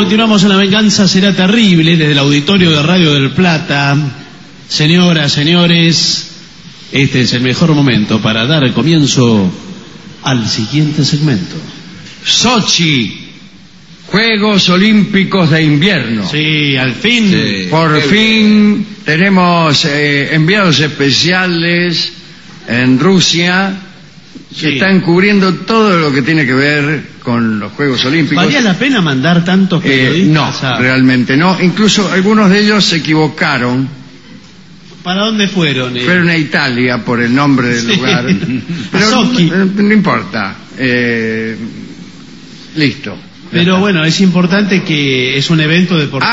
continuamos en La Venganza Será Terrible desde el auditorio de Radio del Plata. Señoras, señores, este es el mejor momento para dar comienzo al siguiente segmento. Sochi, Juegos Olímpicos de Invierno. Sí, al fin. Sí, por fin tenemos enviados especiales en Rusia que están cubriendo todo lo que tiene que ver con los Juegos Olímpicos. ¿Valía la pena mandar tantos periodistas? No, realmente no. Incluso algunos de ellos se equivocaron. ¿Para dónde fueron? Fueron a Italia por el nombre del lugar. Pero no importa. Listo. Pero bueno, es importante que es un evento deportivo.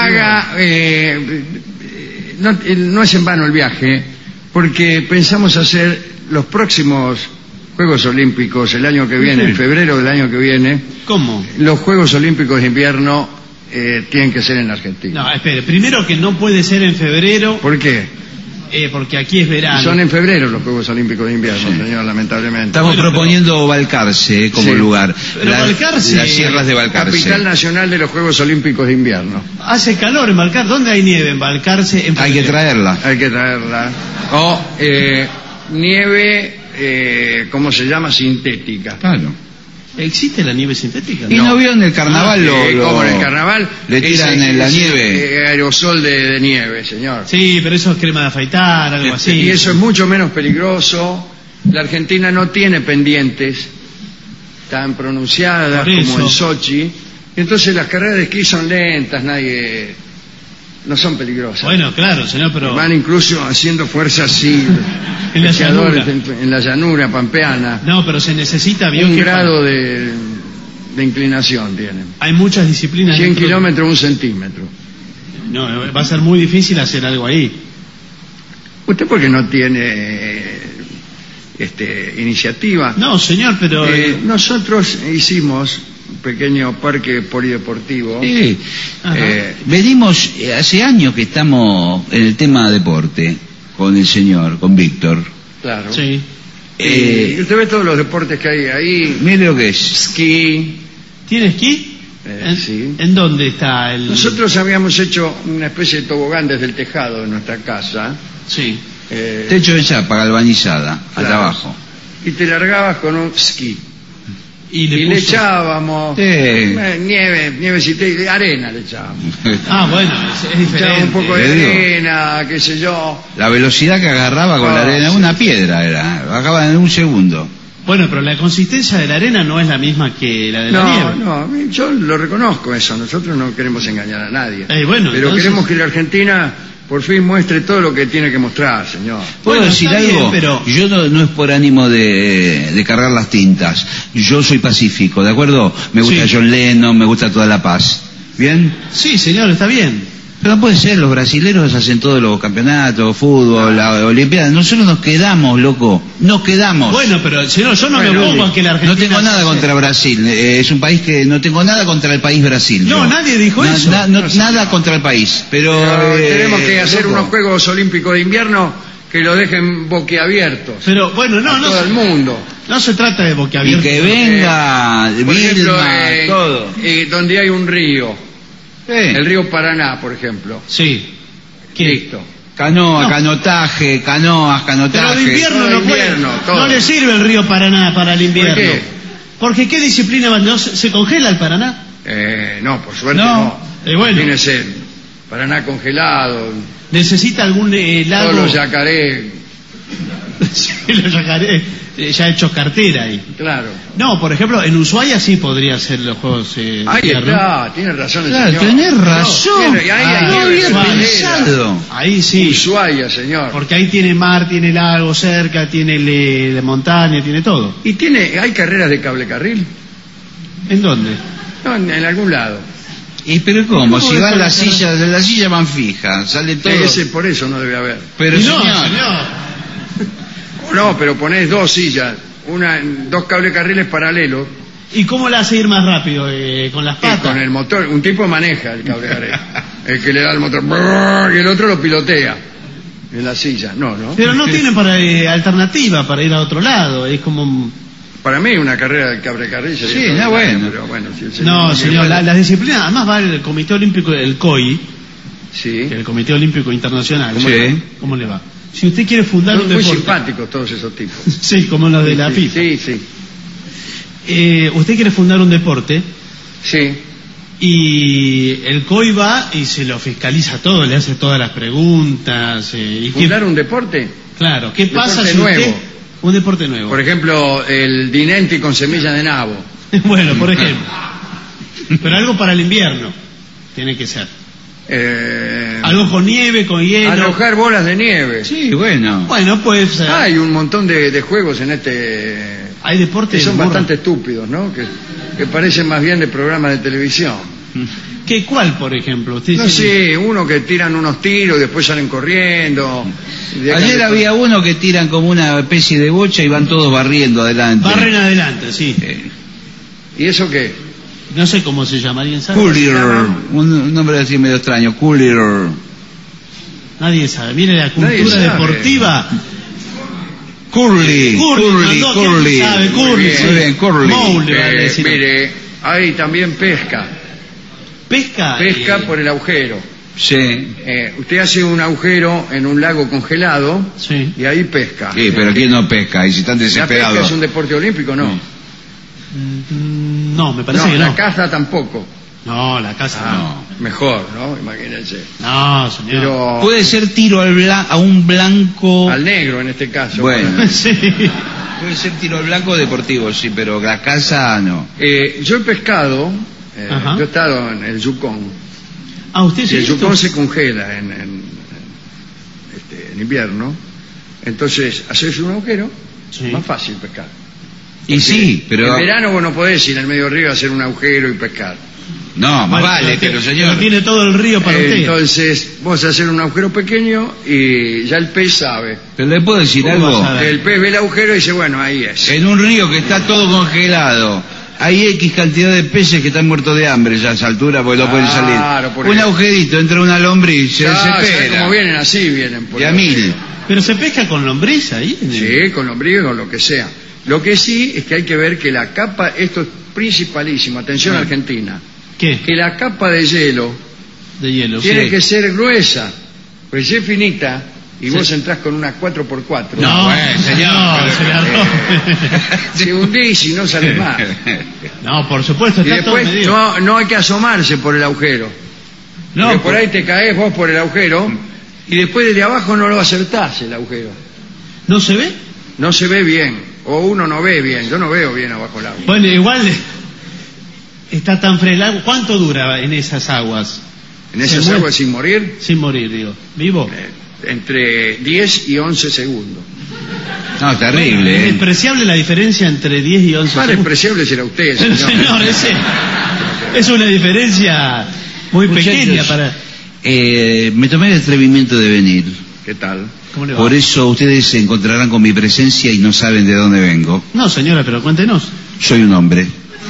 No es en vano el viaje, porque pensamos hacer los próximos Juegos Olímpicos el año que viene, en febrero del año que viene. ¿Cómo? Los Juegos Olímpicos de Invierno tienen que ser en Argentina. No, espere, primero que no puede ser en febrero. ¿Por qué? Porque aquí es verano. Son en febrero los Juegos Olímpicos de Invierno, señor, lamentablemente. Estamos proponiendo Balcarce como lugar. Pero Balcarce, las sierras de Balcarce. Capital nacional de los Juegos Olímpicos de Invierno. Hace calor en Balcarce. ¿Dónde hay nieve en Balcarce? Hay que traerla. Hay que traerla. O nieve, ¿cómo se llama? Sintética. Claro. ¿Existe la nieve sintética? ¿Y no vio en el carnaval como en el carnaval? Le tiran en la nieve. Aerosol de nieve, señor. Sí, pero eso es crema de afeitar, algo así. Y eso es mucho menos peligroso. La Argentina no tiene pendientes tan pronunciadas como en Sochi. Entonces las carreras de esquí son lentas, no son peligrosas. Bueno, claro, señor, pero... Van incluso haciendo fuerza así, en la llanura. En la llanura pampeana. No, pero se necesita... Un grado de inclinación tienen. Hay muchas disciplinas... 100 kilómetros, 1 centímetro. No, va a ser muy difícil hacer algo ahí. ¿Usted por qué no tiene iniciativa? No, señor, pero... nosotros hicimos un pequeño parque polideportivo. Sí. Venimos, hace años que estamos en el tema deporte con el señor, con Víctor. Claro. Sí. Y usted ve todos los deportes que hay ahí. Mire lo que es. Esquí. ¿Tiene esquí? Sí. ¿En dónde está el...? Nosotros habíamos hecho una especie de tobogán desde el tejado de nuestra casa. Sí. Techo de chapa, galvanizada, claro, allá abajo. Y te largabas con un esquí. Y le echábamos nievecita y arena le echábamos. Bueno, es diferente. Un poco de arena, qué sé yo. La velocidad que agarraba con la arena, una piedra era, bajaba en un segundo. Bueno, pero la consistencia de la arena no es la misma que la de la nieve. No, yo lo reconozco eso. Nosotros no queremos engañar a nadie. Pero entonces... queremos que la Argentina por fin muestre todo lo que tiene que mostrar, señor. ¿Puedo decir algo? Pero... Yo no es por ánimo de cargar las tintas. Yo soy pacífico, ¿de acuerdo? Me gusta John Lennon, me gusta toda la paz. ¿Bien? Sí, señor, está bien. Pero no puede ser, los brasileros hacen todos los campeonatos, fútbol, la Olimpiada. Nosotros nos quedamos, loco. Nos quedamos. Bueno, pero señor, yo no me opongo a que la Argentina... No tengo nada contra Brasil. Es un país que... No tengo nada contra el país Brasil. No, nadie dijo eso. Nada contra el país. Pero tenemos que hacer unos Juegos Olímpicos de Invierno que lo dejen boquiabiertos. Pero bueno, todo el mundo. No se trata de boquiabiertos. Y que venga por ejemplo, todo. Donde hay un río. El río Paraná, por ejemplo. Sí. Listo. Canotaje. Pero de invierno no le sirve el río Paraná para el invierno. ¿Por qué? Porque ¿qué disciplina va? ¿No se congela el Paraná? No, por suerte no. Bueno. Imagínese, Paraná congelado. ¿Necesita algún lago? Todos los yacaré. Sí, los yacaré. Ya hechos cartera ahí. Claro. No, por ejemplo, en Ushuaia sí podría ser los juegos. Ahí está, tiene razón el señor. Tenés razón. No había pensado. Ahí sí. Ushuaia, señor. Porque ahí tiene mar, tiene lago cerca, tiene de montaña, tiene todo. ¿Y hay carreras de cable carril? ¿En dónde? No, en algún lado. Pero ¿cómo? Si van las sillas van fijas, sale todo. Por eso no debe haber. Pero señor. No, pero ponés 2 sillas, 2 cables paralelos. ¿Y cómo la hace ir más rápido? ¿Con las patas? Con el motor. Un tipo maneja el cable carril. El que le da el motor y el otro lo pilotea en la silla. No. Pero no tienen alternativa para ir a otro lado. Es como... Para mí una carrera del Cabrecarril sería... Sí, no, bueno. Pero bueno, si el No, señor, las disciplinas, además va el Comité Olímpico, el COI, Sí. el Comité Olímpico Internacional. Sí. ¿Cómo le va? Si usted quiere fundar Son un muy deporte... simpáticos todos esos tipos. Sí, como los de la FIFA. Sí, sí. Usted quiere fundar un deporte Sí. y el COI va y se lo fiscaliza todo, le hace todas las preguntas. ¿Y ¿Fundar un deporte? Claro, ¿qué Deporte pasa si nuevo. usted... Un deporte nuevo. Por ejemplo, el Dinenti con semilla de nabo. Bueno, por ejemplo. Pero algo para el invierno tiene que ser. Algo con nieve, con hielo. Arrojar bolas de nieve. Sí, bueno. Bueno, pues... Hay un montón de juegos en este... hay deportes... que son burro. bastante estúpidos, ¿no? Que parecen más bien de programas de televisión. ¿Qué cuál, por ejemplo? Usted No dice sé, uno que tiran unos tiros y después salen corriendo. Ayer había uno que tiran como una especie de bocha y van todos barriendo adelante. barren adelante, sí. ¿Y eso qué? No sé cómo se llama, ¿alguien sabe? Coolier, un nombre así medio extraño, Coolier. Nadie sabe. Mire la Nadie cultura sabe. deportiva. Curly, mandó, ¿quién sabe? Curly, Muy bien, Curly. Moule, le va a decir. Mire, hay también pesca. Pesca. Pesca por el agujero. Sí. Usted hace un agujero en un lago congelado Sí. y ahí pesca. Sí, pero ¿quién no pesca? Y si están ¿La pesca desesperados. es un deporte olímpico? No. No, me parece No, que la no. caza tampoco. No, la casa No. Mejor, ¿no? Imagínense. no. No, señor. Pero Puede ser tiro a un blanco. al negro en este caso. Bueno. Sí. Puede ser tiro al blanco deportivo, sí, pero la caza no. Yo he pescado, Ajá. yo he estado en el Yukon. Usted Y sí. el Yukon se congela en invierno. Entonces, haces un agujero, Sí. más fácil pescar. Y sí, pero. En verano vos no podés ir al medio río a hacer un agujero y pescar. No, más Bueno, vale, pero señor. tiene todo el río para usted. Entonces, vos hacer un agujero pequeño y ya el pez sabe. Pero le puedo decir ¿Cómo algo. vas a ver? El pez ve el agujero y dice, bueno, ahí es. En un río que está todo congelado, hay X cantidad de peces que están muertos de hambre ya a esa altura porque no pueden salir. por Un eso. agujerito entre una lombriz, se ¿Sabés desespera. cómo vienen? Así vienen. por Y a el agujero. 1000. Pero se pesca con lombriz ahí. Sí, con lombriz o lo que sea. Lo que sí es que hay que ver que la capa, esto es principalísimo, atención Argentina, ¿Qué? que la capa de hielo De hielo. tiene Sí. que ser gruesa, pues si es finita y vos entrás con una 4x4, No, Bueno, señor, no, pero- se la rompe. te hundís y no sales más. No, por supuesto, Y está todo después medido. no hay que asomarse por el agujero. No, Porque por ahí te caes vos por el agujero y después desde abajo no lo acertás el agujero. ¿no se ve? No se ve bien, o uno no ve bien, yo no veo bien abajo el agua. Bueno, igual está tan fresco el agua. ¿Cuánto dura en esas aguas? En esas Se muere. aguas sin morir, Sin morir, digo. ¿Vivo? entre 10 y 11 segundos. No, Es terrible. despreciable la diferencia entre 10 y 11 Más segundos. despreciable será usted, Pero, señor. señor, es una diferencia muy pequeña Muchachos, para... me tomé el atrevimiento de venir. ¿Qué tal? ¿Cómo le va? Por eso ustedes se encontrarán con mi presencia y no saben de dónde vengo. No, señora, pero cuéntenos. Soy un hombre.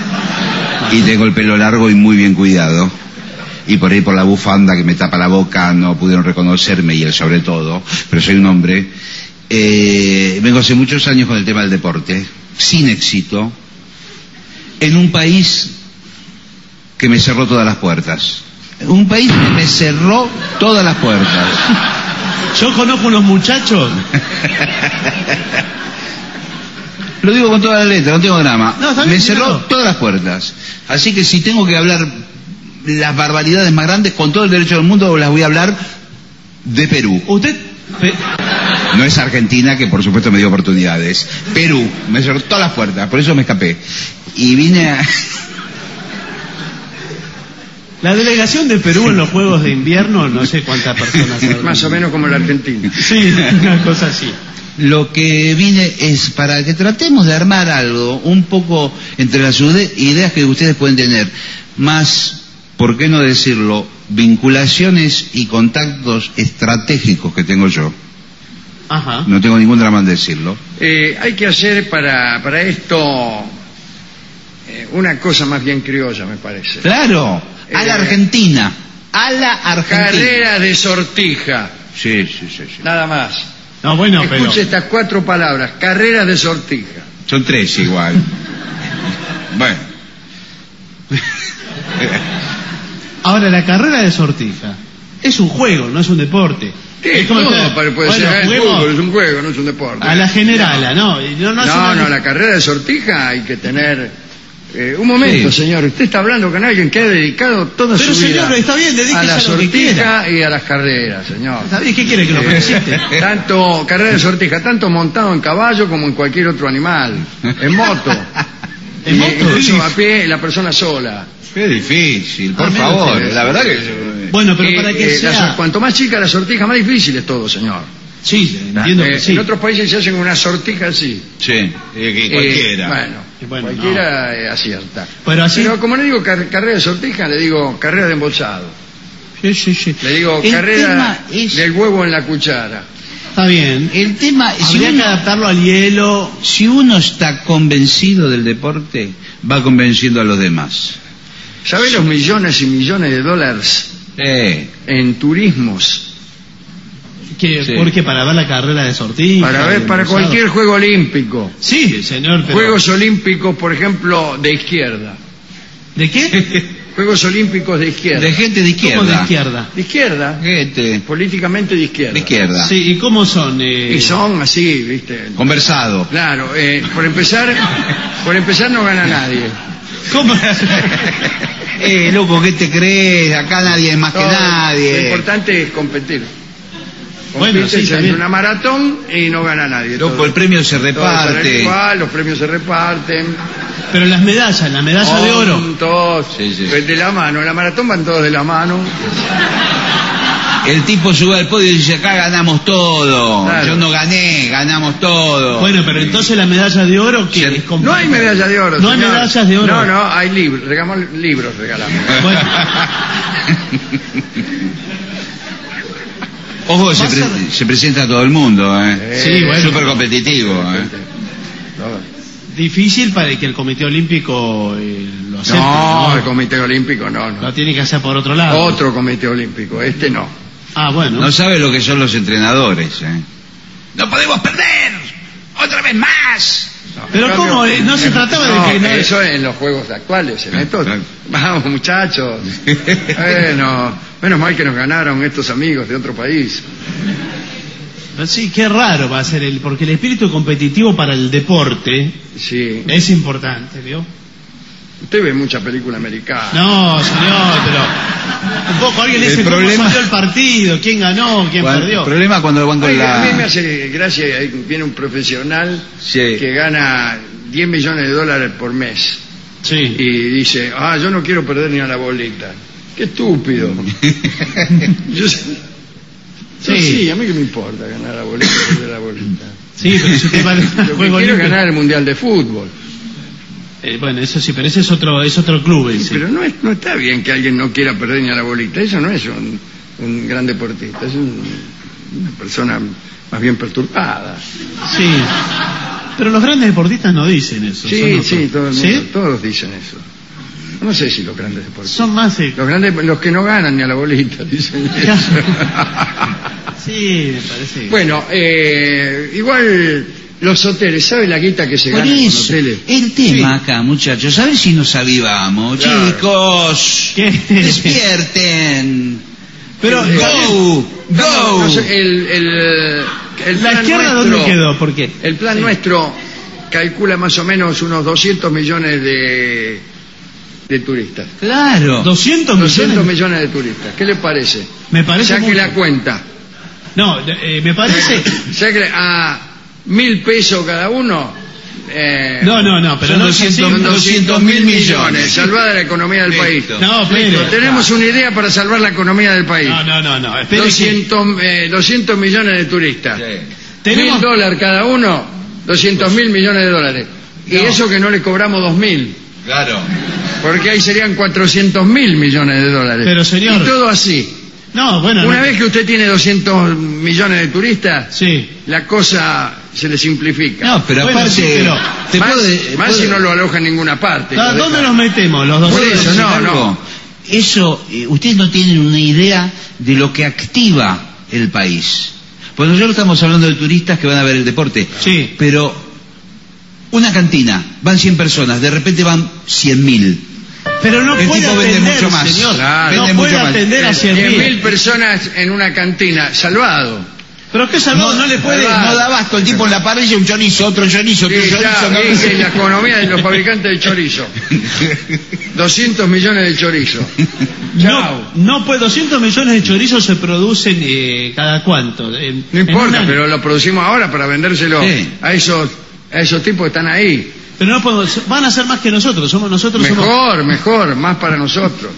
Y tengo el pelo largo y muy bien cuidado. Y por ahí por la bufanda que me tapa la boca no pudieron reconocerme y él sobre todo. Pero soy un hombre. Vengo hace muchos años con el tema del deporte. Sin éxito. En un país que me cerró todas las puertas. Un país que me cerró todas las puertas. Yo conozco unos muchachos... Lo digo con toda la letra, no tengo drama. No, está bien, me cerró claro. todas las puertas. Así que si tengo que hablar las barbaridades más grandes, con todo el derecho del mundo, las voy a hablar de Perú. Usted... No es Argentina, que por supuesto me dio oportunidades. Perú, me cerró todas las puertas, por eso me escapé. Y vine a... La delegación de Perú en los Juegos de Invierno, no sé cuántas personas habrá. Más o menos como la Argentina. Sí, una cosa así. Lo que vine es para que tratemos de armar algo un poco entre las ideas que ustedes pueden tener, más, ¿por qué no decirlo?, vinculaciones y contactos estratégicos que tengo yo. Ajá. No tengo ningún drama en decirlo. Hay que hacer para esto una cosa más bien criolla, me parece. Claro, a la Argentina. A la Argentina. Carrera de sortija, Sí, sí, sí, sí. nada más. No, bueno, pero... Escuche estas 4 palabras, carreras de sortija. Son 3 igual. Bueno. Ahora, la carrera de sortija es un juego, no es un deporte. Sí, puede ser fútbol, es un juego, no es un deporte. A la generala, ¿no? No, la carrera de sortija hay que tener... un momento, señor, usted está hablando con alguien que ha dedicado toda su vida está bien, a la sortija y a las carreras, señor. ¿Está bien? ¿Qué quiere que lo felicite? Tanto carrera de sortija, tanto montado en caballo como en cualquier otro animal, en moto. ¿En moto? Incluso a pie, la persona sola. Qué difícil, por favor. La verdad que... Bueno, pero para que sea... Cuanto más chica la sortija, más difícil es todo, señor. Sí, entiendo que sí. En otros países se hacen una sortija así. Sí, cualquiera. Bueno, cualquiera acierta. Pero como le digo carrera de sortija, le digo carrera de embolsado. Sí. Le digo carrera del huevo en la cuchara. Está bien. El tema es habría que adaptarlo al hielo. Si uno está convencido del deporte, va convenciendo a los demás. ¿Sabe los millones y millones de dólares en turismos? ¿Por qué? ¿Para ver la carrera de sortija? Para cualquier juego olímpico. Sí, señor. Pero... Juegos olímpicos, por ejemplo, de izquierda. ¿De qué? Juegos olímpicos de izquierda. De gente de izquierda. ¿Cómo de izquierda? De izquierda. Gente. Políticamente de izquierda. De izquierda. Sí, ¿y cómo son? Y son así, ¿viste? Conversado. Claro, por empezar no gana nadie. ¿Cómo? Loco, ¿qué te crees? Acá nadie es más que nadie. Lo importante es competir. Bueno, sí, en una maratón y no gana nadie. Loco, el premio se reparte. Los premios se reparten. Pero las medallas, la medalla de oro. Todos sí. De la mano. En la maratón van todos de la mano. El tipo sube al podio y dice, acá ganamos todo. Claro. Yo no gané, ganamos todo. Bueno, pero entonces la medalla de oro, ¿qué es? No hay medalla de oro. No hay medallas de oro. No, hay libros. Libros regalamos. Bueno. Ojo, se presenta a todo el mundo, Sí, bueno. Súper competitivo, Difícil para que el Comité Olímpico lo acepte. No, el Comité Olímpico no. Lo tiene que hacer por otro lado. Otro Comité Olímpico, este no. Ah, bueno. No sabe lo que son los entrenadores, ¡No podemos perder! ¡Otra vez más! Pero ¿cómo? No se trataba de que... Eso en los juegos actuales, en estos... Vamos, muchachos. Bueno, menos mal que nos ganaron estos amigos de otro país. Sí, qué raro va a ser porque el espíritu competitivo para el deporte es importante, ¿vio? Usted ve mucha película americana. No, señor, pero un poco alguien le dice cómo salió el partido, quién ganó, quién perdió. El problema cuando A mí me hace gracia, viene un profesional que gana 10 millones de dólares por mes. Sí. Y dice, yo no quiero perder ni a la bolita. Qué estúpido. Sí, a mí que me importa ganar la bolita, perder la bolita. Sí, pero si te vale Lo que quiero es ganar el Mundial de Fútbol. Bueno, eso sí, pero ese es otro club. Sí, pero no está bien que alguien no quiera perder ni a la bolita. Eso no es un gran deportista, es una persona más bien perturbada. Sí, pero los grandes deportistas no dicen eso. Sí, todos dicen eso. No sé si los grandes deportistas. Son más... Los que no ganan ni a la bolita dicen eso. Sí, me parece. Bueno, igual... Los hoteles, ¿sabe la guita que se gana en los hoteles? El tema acá, muchachos, a ver si nos avivamos. Claro. Chicos, despierten. Pero go. No sé, ¿La izquierda dónde quedó? ¿Por qué? El plan nuestro calcula más o menos unos 200 millones de turistas. Claro. 200 millones de turistas. ¿Qué le parece? Me parece Saque la cuenta. No, me parece... Saque a 1.000 pesos cada uno. No, pero no son 200.000 millones. Salvar la economía del país. No, pero tenemos una idea para salvar la economía del país. No. 200 millones de turistas. Sí. $1.000 cada uno, 200.000 millones de dólares. Y eso que no le cobramos 2.000. Claro. Porque ahí serían 400.000 millones de dólares. Pero señor. Y todo así. No, bueno. Una vez que usted tiene 200 millones de turistas, la cosa se le simplifica. No, pero aparte, más si no lo aloja en ninguna parte. ¿Dónde nos metemos los dos? Por eso, no. Eso, ustedes no tienen una idea de lo que activa el país. Pues nosotros estamos hablando de turistas que van a ver el deporte. Sí. Pero Una cantina, van 100 personas, de repente van 100.000. Pero no El puede tipo vende atender, mucho más. señor. Claro. No Vende puede mucho más. atender a 100.000 100.000. personas en una cantina, salvado. Pero qué salvado, no le puede... No da abasto, el tipo en la parrilla, un chorizo, otro chorizo, otro Sí, chorizo. ya, es la economía de los fabricantes de chorizo. 200 millones de chorizo. No, pues 200 millones de chorizos se producen cada cuánto. No importa, pero lo producimos ahora para vendérselo Sí. a esos tipos que están ahí. Pero no podemos, van a ser más que nosotros, somos. Mejor, más para nosotros.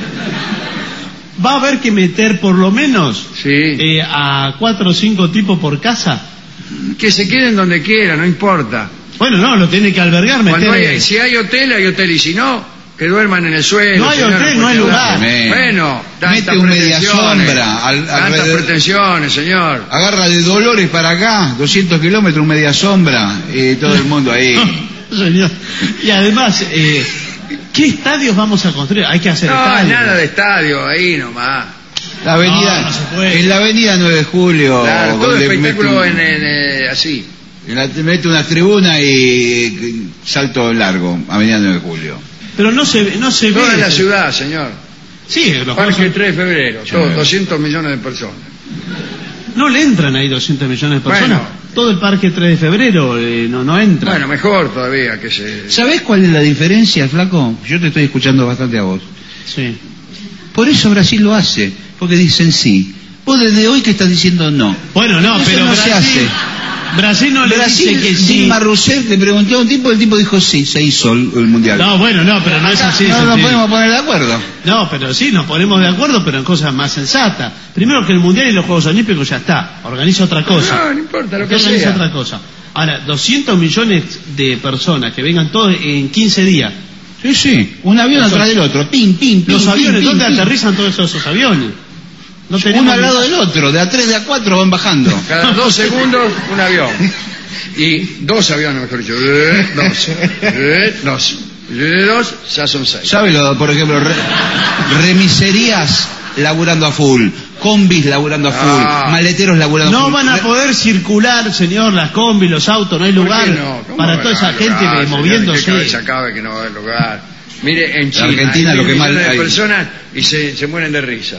Va a haber que meter por lo menos Sí. a 4 o 5 tipos por casa. Que se queden donde quieran, no importa. Bueno, no, lo tiene que albergar, Cuando meter... si hay hotel, y si no, que duerman en el suelo. No hay señora, hotel, no hay porque- lugar. Bueno, Mete tantas un media pretensiones. sombra Tantas alrededor. pretensiones, señor. Agarra de Dolores para acá, 200 kilómetros, un media sombra, y todo el mundo ahí. Señor. Y además, ¿qué estadios vamos a construir? Hay que hacer No, estadios. nada de estadio, ahí nomás. La avenida, No se puede. en la avenida 9 de julio, Claro, todo donde espectáculo mete, así. mete una tribuna y salto largo, avenida 9 de julio. Pero no se Toda ve. la ciudad, señor. Sí, los Parque juegos- 3 de febrero, Sí. todos 200 millones de personas. no le entran ahí 200 millones de personas. Bueno. Todo el parque 3 de febrero no entra. Bueno, mejor todavía que se... ¿Sabés cuál es la diferencia, flaco? Yo te estoy escuchando bastante a vos. Sí. Por eso Brasil lo hace, porque dicen sí. Vos desde hoy que estás diciendo no. Bueno, no, Eso pero no se hace. Brasil no le Brasil, dice que sí. Dilma Rousseff le preguntó a un tipo, el tipo dijo sí, se hizo el mundial. No, bueno, no, pero no es así. no nos sencillo. podemos poner de acuerdo. No, pero sí, nos ponemos de acuerdo, pero en cosas más sensatas. Primero que el Mundial y los Juegos Olímpicos ya está. Organiza otra cosa. No importa lo que Organiza sea. otra cosa. Ahora, 200 millones de personas que vengan todos en 15 días. Sí, sí, un avión Eso- atrás del otro, pim, pim, pim. Los pim, aviones, pim, ¿dónde pim. aterrizan todos esos aviones? No tenemos Uno al ni- lado del otro, de a 3, de a 4 van bajando. Cada 2 segundos un avión. Y 2 aviones, mejor dicho. 2. 2, ya son 6. ¿Sabe por ejemplo, remiserías laburando a full, combis laburando a full, Ah. maleteros laburando a No full? van a poder circular, señor, las combis, los autos, no hay lugar para toda esa gente moviéndose. ¿Qué cabeza cabe que no va a haber lugar? Mire, en China, Argentina, hay lo que millones mal de hay. personas y se mueren de risa.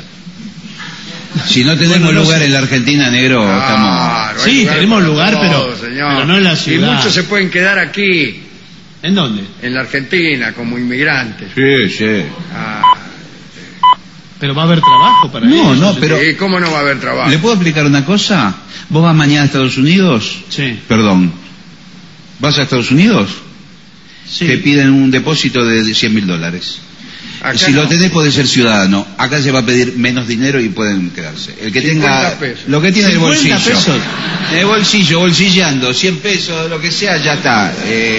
Si no tenemos Bueno, no lugar sé. en la Argentina, negro, Claro, hay Sí, tenemos para lugar, todo, pero no en la ciudad. Y muchos se pueden quedar aquí, ¿En dónde? en la Argentina, como inmigrantes. estamos. Sí, sí. Ah, Pero va a haber trabajo para No, ellos. no, pero- ¿y cómo no va a haber trabajo? ¿Le puedo explicar una cosa? ¿Vos vas mañana a Estados Unidos? Sí, Perdón. ¿Vas a Estados Unidos? sí. Te piden un depósito de $100.000. Acá Si no. lo tenés podés ser ciudadano. Acá se va a pedir menos dinero y pueden quedarse. El que 50 tenga pesos. lo que tiene en el 50 bolsillo. pesos. En el bolsillo, bolsilleando, 100 pesos, lo que sea, ya está.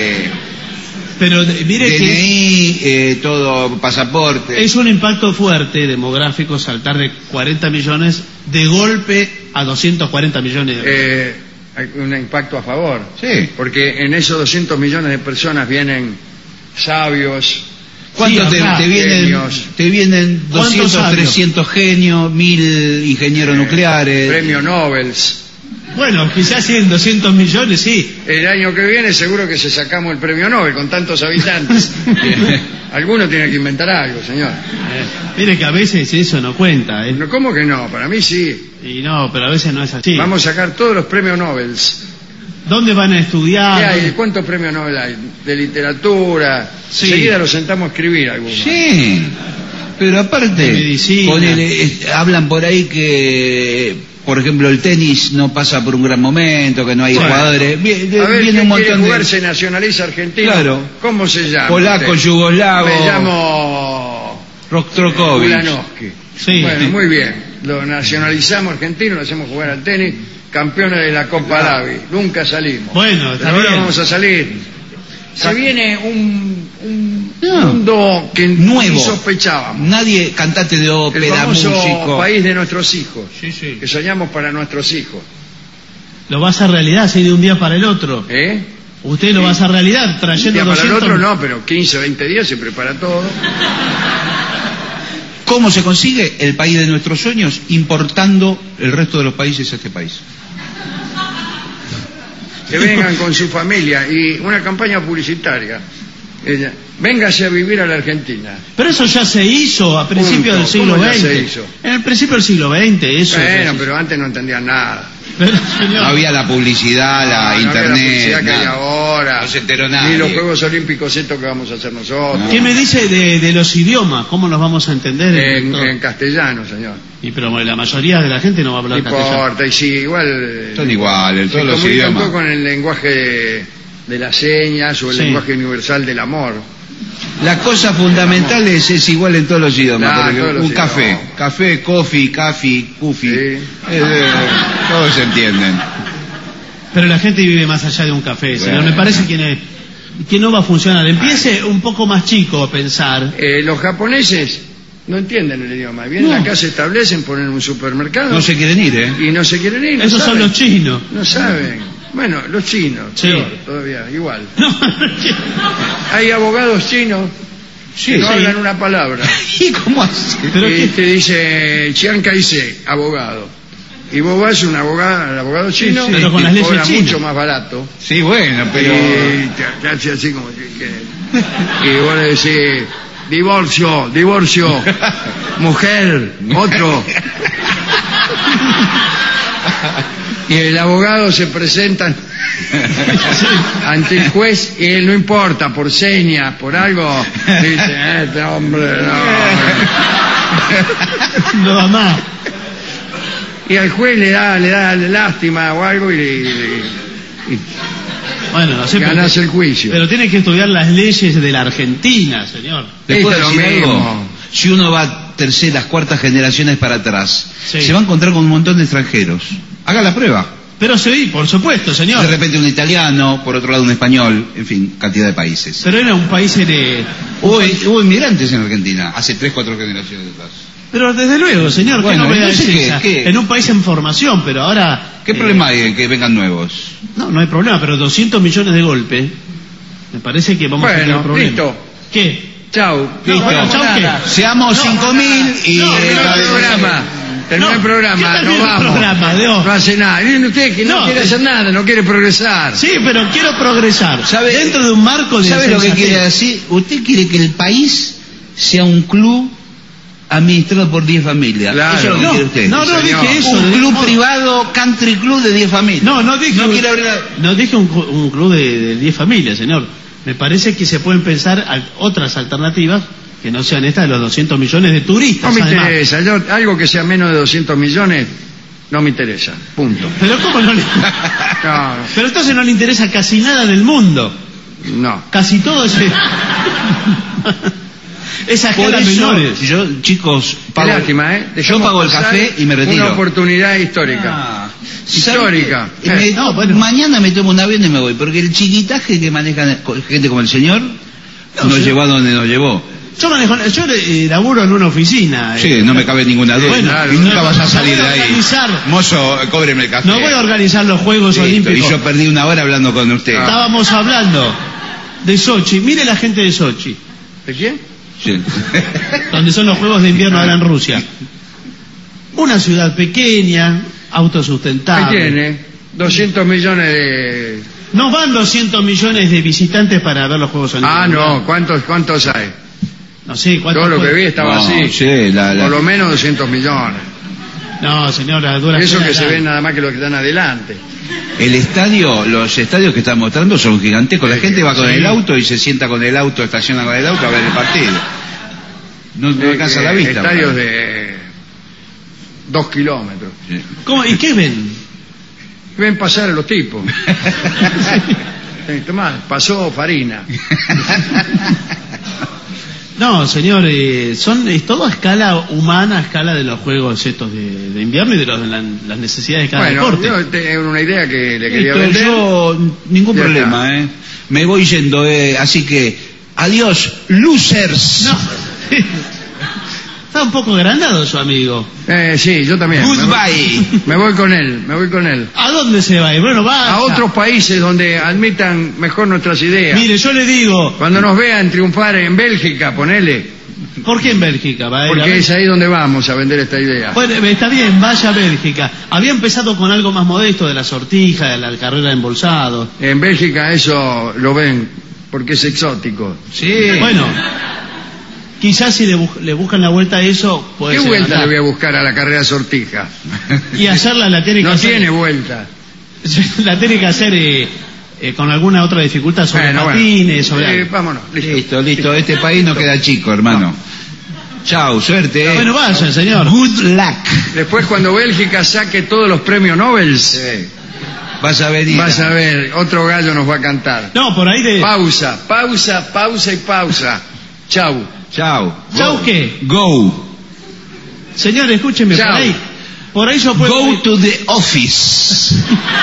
Pero mire que DNI, todo, pasaporte. es un impacto fuerte demográfico saltar de 40 millones de golpe a 240 millones. Hay un impacto a favor. Sí. Porque en esos 200 millones de personas vienen sabios. ¿Cuántos Sí, acá, te vienen? genios. Te vienen ¿Cuántos 200, sabios? 300 genios, 1000 ingenieros nucleares. Premio Nobel. Bueno, quizás sí, en 200 millones, sí. El año que viene seguro que se sacamos el premio Nobel con tantos habitantes. Alguno tiene que inventar algo, señor. Mire que a veces eso no cuenta. No, ¿cómo que no? Para mí sí. Y no, pero a veces no es así. Vamos a sacar todos los premios Nobel. ¿Dónde van a ¿Qué estudiar? hay? ¿Cuántos premios Nobel hay? De literatura. Sí. Enseguida los sentamos a escribir algunos. Sí, pero aparte, De medicina. hablan por ahí que, por ejemplo, el tenis no pasa por un gran momento, que no hay Bueno. jugadores. A ver, Viene un ¿quién quiere montón jugar? de Se nacionaliza argentino. Claro. ¿Cómo se llama? polacos, usted? yugoslavos, Me llamo Rostrokovich. Ulanowski. Sí. Bueno, muy bien. Lo nacionalizamos argentino, lo hacemos jugar al tenis, campeones de la Copa Davi. Nunca salimos. Bueno, está Pero ahora bien. vamos a salir. Se viene un No. mundo que Nuevo. ni sospechábamos. Nadie, cantante de El ópera, famoso músico. país de nuestros hijos. Sí, sí. Que soñamos para nuestros hijos. Lo va a hacer realidad así de un día para el otro. ¿Eh? Usted lo va a hacer realidad Un trayendo día para el 200... otro no, pero 15 o 20 días se prepara todo. ¿Cómo se consigue el país de nuestros sueños? Importando el resto de los países a este país. que vengan con su familia y una campaña publicitaria. Véngase a vivir a la Argentina. Pero eso ya se hizo a principios del siglo ¿Cómo ya XX. se hizo? En el principio del siglo XX, eso. Bueno, pero antes no entendían nada. Pero, señor, No había la publicidad, la No había internet. la publicidad que hay nada. ahora. No se enteró Ni nadie. los Juegos Olímpicos estos que vamos a hacer nosotros. ¿qué me dice de los idiomas? ¿Cómo nos vamos a entender? En castellano, señor. Y pero la mayoría de la gente no va a No hablar castellano. importa, y sí, igual. Son iguales, se todos los comunica un idiomas. poco con el lenguaje de las señas o el Sí. lenguaje universal del amor. La cosa fundamental es igual en todos los idiomas. Claro, Por ejemplo, todos los un café. idiomas. Café, coffee, coffee. Sí. Todos se entienden. Pero la gente vive más allá de un café, señor. Bueno. Me parece que no va a funcionar. Empiece un poco más chico a pensar. Los japoneses no entienden el idioma. Vienen No. acá, se establecen, ponen un supermercado No se quieren ir, ¿eh? y no se quieren ir. no Esos son saben. los chinos. No saben. Bueno, los chinos, Sí. peor, todavía, igual. No, Hay abogados chinos que no sí. hablan una palabra. ¿Y cómo así? Pero y qué- te dice Chiang Kai-shek, abogado. Y vos vas a un abogado, al abogado chino, Sí, pero con las leyes cobra chinas. mucho más barato. Sí, bueno, pero... Y te hace así como que- y vos le decís, divorcio, mujer, otro. Y el abogado se presenta ante el juez y él no importa, por señas, por algo, dice, este hombre no. no va más. Y al juez le da lástima o algo y Bueno, no sé. ganás el juicio. Pero tiene que estudiar las leyes de la Argentina, señor. ¿Le Esto puedo es lo decir mismo. algo? Si uno va terceras, cuartas generaciones para atrás, Sí. se va a encontrar con un montón de extranjeros. Haga la prueba. Pero sí, por supuesto, señor. De repente un italiano, por otro lado un español, en fin, cantidad de países. Pero era un país Hubo inmigrantes en Argentina hace 3, 4 generaciones atrás. Pero desde luego, señor, Bueno, ¿qué no me entonces, ¿qué? En un país en formación, pero ahora... ¿Qué problema hay en que vengan nuevos? No hay problema, pero 200 millones de golpe, me parece que vamos a tener Bueno, problemas. listo. ¿Qué? Chau. No, bueno, chau, nada. ¿qué? Seamos No, 5.000 y... no, Terminó el programa. Terminó No, el ¿qué programa, tal no el vamos. programa, Dios? No hace nada. Miren usted que no No, quiere hacer nada, no quiere progresar. Sí, pero quiero progresar. ¿Sabe- Dentro de un marco de... ¿Sabe lo que sensatez. quiere decir? Usted quiere que el país sea un club administrado por 10 familias. Claro. Eso es lo que No, quiere usted. no señor. dije eso. Un club no, privado, country club de 10 familias. No dije... No quiere abrir la- No dije un club de 10 familias, señor. Me parece que se pueden pensar otras alternativas que no sean estas de los 200 millones de No turistas, me además. interesa. Algo que sea menos de 200 millones, no me interesa. Punto. Pero ¿cómo no le... No, Pero entonces no le interesa casi nada del mundo. no. Casi todo ese... Esas Por escalas eso, menores. yo, chicos, Qué pago, lástima, ¿eh? yo Dejamos pago el pasar café y me retiro. Una oportunidad histórica. Ah, Histórica. ¿sabe qué? No, bueno. Mañana me tomo un avión y me voy, porque el chiquitaje que maneja gente como el señor nos sí. llevó a donde nos llevó. Yo laburo en una oficina. Sí, no me cabe ninguna duda. Bueno, y nunca no, vas a no salir voy de a ahí. organizar. Mozo, cóbreme el café. No voy a organizar los Juegos Listo, Olímpicos. y yo perdí una hora hablando con usted. Estábamos hablando de Sochi. Mire la gente de Sochi, ¿De quién? Sí. donde son los Juegos de Invierno ahora en Rusia. Una ciudad pequeña, Ahí autosustentable. tiene. 200 millones de... No van 200 millones de visitantes para ver los Juegos Olímpicos. Ah, no. ¿Cuántos hay? No sé cuántos. Todo lo que vi estaba No, así. sí, Por lo menos 200 millones. No, señora, dura. Eso que se ven nada más que los que están adelante. El estadio, los estadios que están mostrando son gigantescos. La gente va con Sí. el auto y se sienta con el auto, estaciona con el auto a ver el partido. No alcanza la vista. Estadios ¿verdad? de 2 kilómetros. Sí. ¿Cómo? ¿Y qué ven? Ven pasar a los tipos. Tomá, pasó Farina. No, señor, es todo a escala humana, a escala de los juegos estos de invierno y de las necesidades de cada Bueno, deporte. yo tengo una idea que le quería Listo, vender. yo, ningún Ya problema, Me voy yendo, así que, adiós, losers. No. Está un poco agrandado su amigo. Sí, yo también. Goodbye. Me voy con él. ¿A dónde se va? Bueno, va A otros países donde admitan mejor nuestras ideas. Mire, yo le digo, Cuando nos vean triunfar en Bélgica, ponele, ¿Por qué en Bélgica? ¿Va a ir a Porque es ahí donde vamos a vender esta idea. Bueno, está bien, vaya a Bélgica. Había empezado con algo más modesto de la sortija, de la carrera de embolsado. En Bélgica eso lo ven porque es exótico. Sí. Bueno, quizás si le buscan la vuelta a eso, puede ¿Qué ser vuelta acá. le voy a buscar a la carrera de sortija? Y hacerla la tiene que No hacer. tiene vuelta. La tiene que hacer con alguna otra dificultad sobre patines, sobre algo. Vámonos. Listo. Este país no queda chico, hermano. Chao, suerte. Bueno, vaya, señor. Good luck. Después cuando Bélgica saque todos los premios Nobel, Vas a venir. vas a ver, otro gallo nos va a cantar. No, por ahí de... Pausa y pausa. Chau. Chao. ¿Chau qué? Go. Señor, escúcheme, Chao. por ahí yo puedo... Go to the office.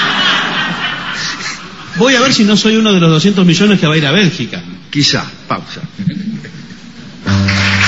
Voy a ver si no soy uno de los 200 millones que va a ir a Bélgica. Quizá. Pausa.